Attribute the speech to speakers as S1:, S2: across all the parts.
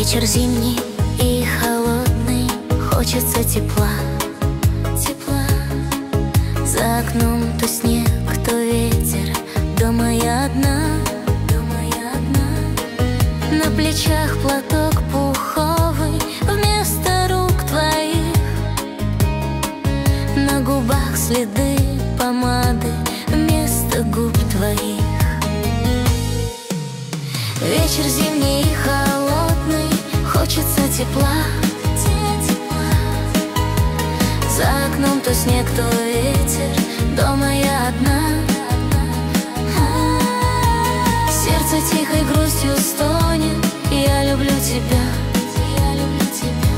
S1: Вечер зимний и холодный, хочется тепла, тепла. За окном то снег, то ветер, дома я одна, дома я одна. На плечах платок пуховый вместо рук твоих, на губах следы помады вместо губ твоих. Вечер зимний и холодный, хочется тепла, тепла. За окном то снег, то ветер, дома я одна. Сердце тихой грустью стонет, я люблю тебя, я люблю тебя.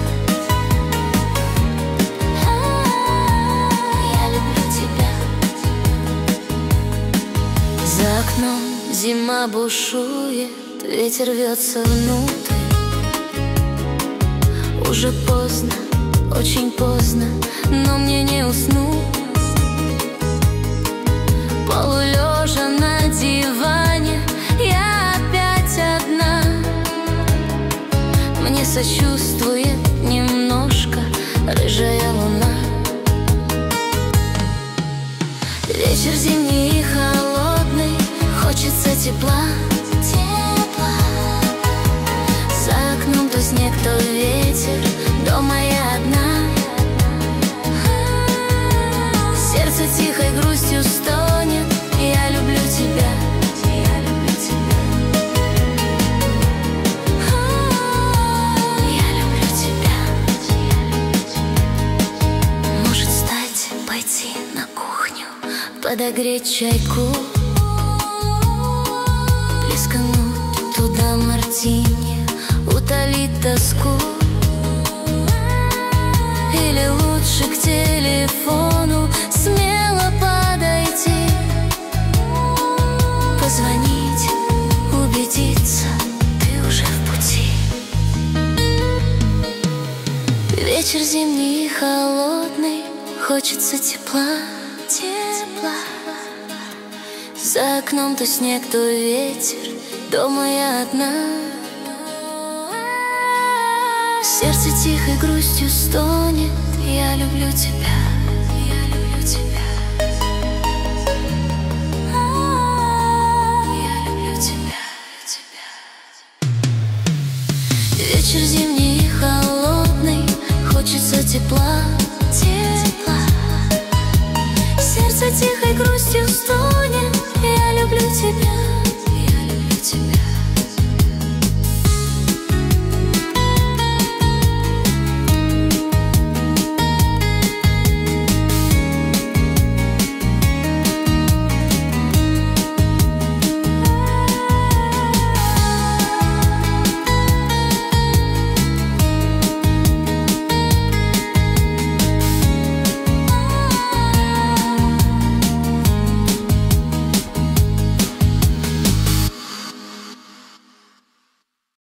S1: Я люблю тебя. За окном зима бушует, ветер рвется внутрь. Уже поздно, очень поздно, но мне не уснуть. Полулежа на диване, я опять одна. Мне сочувствует немножко рыжая луна. Вечер зимний и холодный, хочется тепла, тепла. За окном то снег, то ветер, дома я одна. Сердце тихой грустью стонет, я люблю тебя, я люблю тебя. Я люблю тебя, я люблю тебя. Может, встать, пойти на кухню, подогреть чайку, плескануть туда мартини, утолить тоску. Или лучше к телефону смело подойти, позвонить, убедиться, ты уже в пути. Вечер зимний и холодный, хочется тепла, тепла. За окном то снег, то ветер, дома я одна. Сердце тихой грустью стонет, я люблю тебя, я люблю тебя. Я люблю тебя, тебя. Вечер зимний и холодный, хочется тепла, тепла.